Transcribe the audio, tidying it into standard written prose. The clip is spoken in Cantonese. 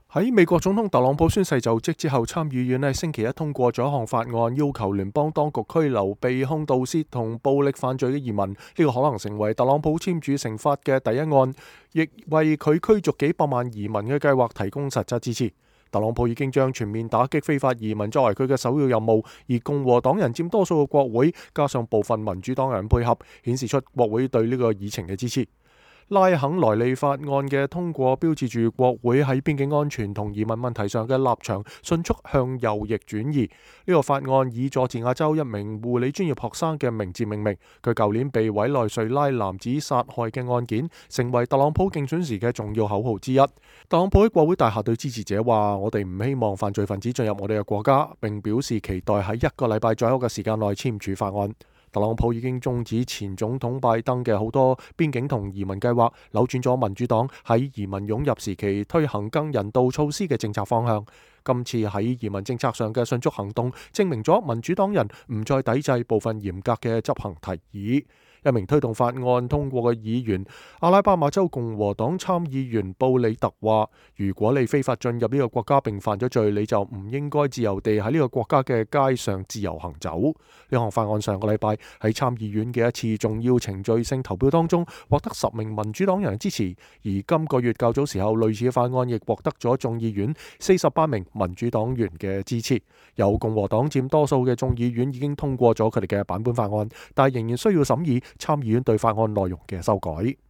喺美國總統特朗普宣誓就職之後，參議院喺星期一通過咗一項法案，要求聯邦當局拘留被控盜竊同暴力犯罪嘅移民。呢個可能成為特朗普簽署成法嘅第一案，亦為佢驅逐幾百萬移民嘅計劃提供實質支持。特朗普已經將全面打擊非法移民作為佢嘅首要任務，而共和黨人佔多數嘅國會，加上部分民主黨人配合，顯示出國會對呢個議程嘅支持。拉肯萊利法案嘅通過，標誌住國會喺邊境安全同移民問題上嘅立場迅速向右翼轉移。呢個法案以佐治亞州一名護理專業學生嘅名字命名，佢舊年被委內瑞拉男子殺害嘅案件，成為特朗普競選時嘅重要口號之一。特朗普喺國會大廈對支持者話：我哋唔希望犯罪分子進入我哋嘅國家，並表示期待喺一個禮拜左右嘅時間內簽署法案。特朗普已經終止前總統拜登嘅好多邊境同移民計劃，扭轉咗民主黨喺移民湧入時期推行更人道措施嘅政策方向。今次喺移民政策上嘅迅速行動，證明咗民主黨人唔再抵制部分嚴格嘅執行提議。一名推動法案通過嘅議員，阿拉巴馬州共和黨參議員布里特話：如果你非法進入呢個國家並犯咗罪，你就唔應該自由地喺呢個國家嘅街上自由行走。呢項法案上個禮拜喺參議院嘅一次重要程序性投票當中，獲得10名民主黨人支持。而今個月較早時候，類似嘅法案亦獲得咗眾議院48名民主黨員嘅支持。由共和黨佔多數嘅眾議院已經通過咗佢哋嘅版本法案，但仍然需要審議參議院對法案內容嘅修改。